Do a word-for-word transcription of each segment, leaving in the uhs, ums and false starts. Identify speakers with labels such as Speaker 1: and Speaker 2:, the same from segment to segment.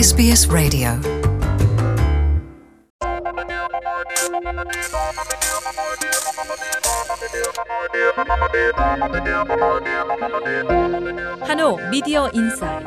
Speaker 1: 에스비에스 라디오
Speaker 2: 한호 미디어 인사이드.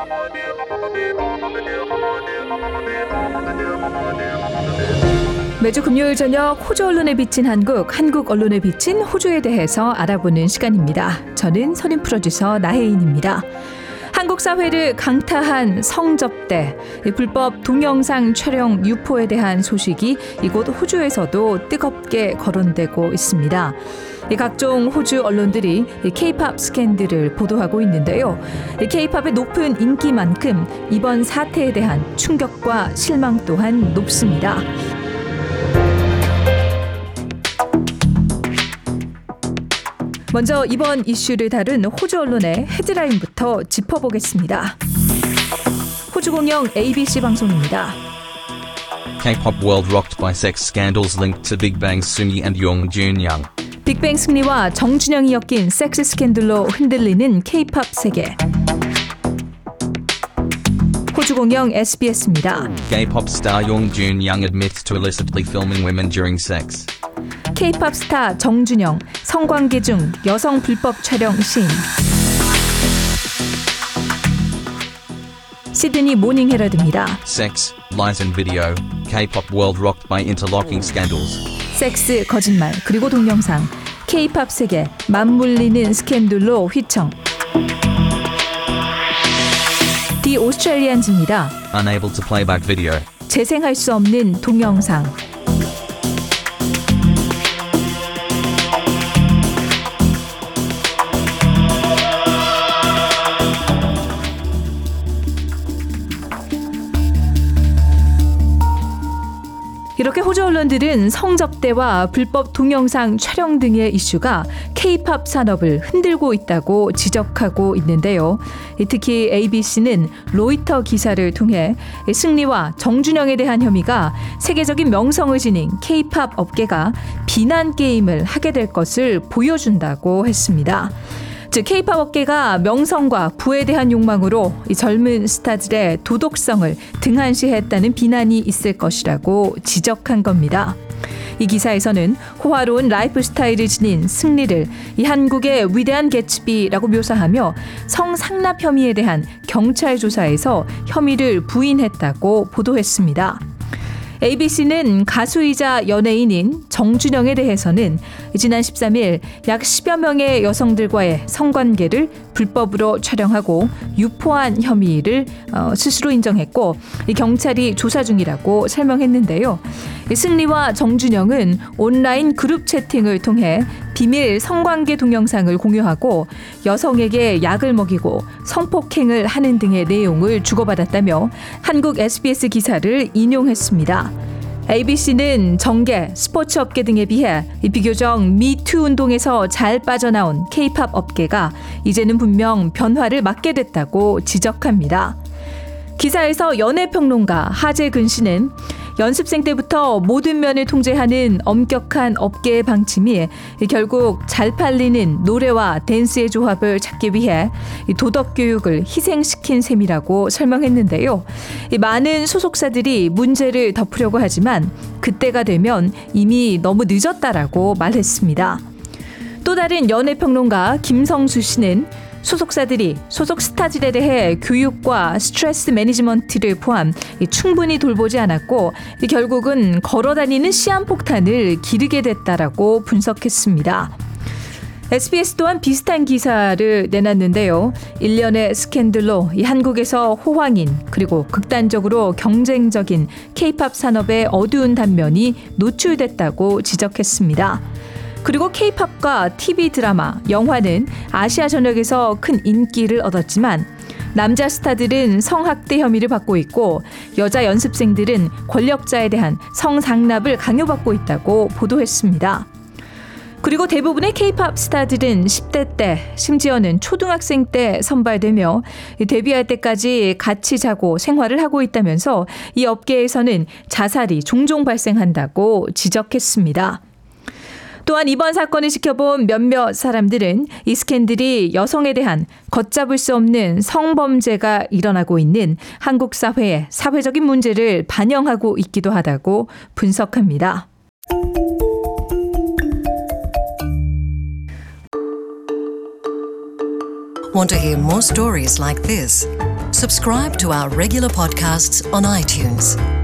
Speaker 2: 매주 금요일 저녁 호주 언론에 비친 한국, 한국 언론에 비친 호주에 대해서 알아보는 시간입니다. 저는 선임 프로듀서 나혜인입니다. 한국 사회를 강타한 성접대, 불법 동영상 촬영 유포에 대한 소식이 이곳 호주에서도 뜨겁게 거론되고 있습니다. 각종 호주 언론들이 K-팝 스캔들을 보도하고 있는데요. K-팝의 높은 인기만큼 이번 사태에 대한 충격과 실망 또한 높습니다. 먼저 이번 이슈를 다룬 호주 언론의 헤드라인부터 짚어보겠습니다. 호주 공영 에이비씨 방송입니다.
Speaker 3: K-pop world rocked by sex scandals linked to Big Bang's Sungi and Yong Jun-young.
Speaker 2: 빅뱅 승리와 정준영이 엮인 섹스 스캔들로 흔들리는 K-팝 세계. 호주 공영 에스비에스입니다.
Speaker 3: Gay pop star Yong Jun-young admits to illicitly filming women during sex.
Speaker 2: K-팝 스타 정준영, 성관계 중 여성 불법 촬영 시인. 시드니 모닝 헤럴드입니다.
Speaker 3: Sex, lies and video. K-pop world rocked by interlocking scandals.
Speaker 2: 섹스, 거짓말, 그리고 동영상. K-팝 세계 맞물리는 스캔들로 휘청. 디 오스트레일리안즈입니다.
Speaker 3: Unable to play back video.
Speaker 2: 재생할 수 없는 동영상. 이렇게 호주 언론들은 성접대와 불법 동영상 촬영 등의 이슈가 K-팝 산업을 흔들고 있다고 지적하고 있는데요. 특히 에이비씨는 로이터 기사를 통해 승리와 정준영에 대한 혐의가 세계적인 명성을 지닌 K-팝 업계가 비난 게임을 하게 될 것을 보여준다고 했습니다. 즉 K-팝 업계가 명성과 부에 대한 욕망으로 이 젊은 스타들의 도덕성을 등한시했다는 비난이 있을 것이라고 지적한 겁니다. 이 기사에서는 호화로운 라이프 스타일을 지닌 승리를 이 한국의 위대한 개츠비라고 묘사하며 성상납 혐의에 대한 경찰 조사에서 혐의를 부인했다고 보도했습니다. 에이비씨는 가수이자 연예인인 정준영에 대해서는 지난 십삼일 약 십여 명의 여성들과의 성관계를 불법으로 촬영하고 유포한 혐의를 어, 스스로 인정했고 이 경찰이 조사 중이라고 설명했는데요. 승리와 정준영은 온라인 그룹 채팅을 통해 비밀 성관계 동영상을 공유하고 여성에게 약을 먹이고 성폭행을 하는 등의 내용을 주고받았다며 한국 에스비에스 기사를 인용했습니다. 에이비씨는 정계, 스포츠 업계 등에 비해 비교적 미투 운동에서 잘 빠져나온 K-팝 업계가 이제는 분명 변화를 맞게 됐다고 지적합니다. 기사에서 연예평론가 하재근 씨는 연습생 때부터 모든 면을 통제하는 엄격한 업계의 방침이 결국 잘 팔리는 노래와 댄스의 조합을 찾기 위해 도덕 교육을 희생시킨 셈이라고 설명했는데요. 많은 소속사들이 문제를 덮으려고 하지만 그때가 되면 이미 너무 늦었다라고 말했습니다. 또 다른 연예평론가 김성수 씨는 소속사들이 소속 스타들에 대해 교육과 스트레스 매니지먼트를 포함 충분히 돌보지 않았고 결국은 걸어다니는 시한폭탄을 기르게 됐다라고 분석했습니다. 에스비에스 또한 비슷한 기사를 내놨는데요. 일련의 스캔들로 이 한국에서 호황인 그리고 극단적으로 경쟁적인 K-팝 산업의 어두운 단면이 노출됐다고 지적했습니다. 그리고 K-팝과 티비 드라마, 영화는 아시아 전역에서 큰 인기를 얻었지만 남자 스타들은 성학대 혐의를 받고 있고 여자 연습생들은 권력자에 대한 성상납을 강요받고 있다고 보도했습니다. 그리고 대부분의 K-팝 스타들은 십 대 때 심지어는 초등학생 때 선발되며 데뷔할 때까지 같이 자고 생활을 하고 있다면서 이 업계에서는 자살이 종종 발생한다고 지적했습니다. 또한 이번 사건을 지켜본 몇몇 사람들은 이 스캔들이 여성에 대한 걷잡을 수 없는 성범죄가 일어나고 있는 한국 사회의 사회적인 문제를 반영하고 있기도 하다고 분석합니다.
Speaker 1: Want to hear more stories like this? Subscribe to our regular podcasts on iTunes.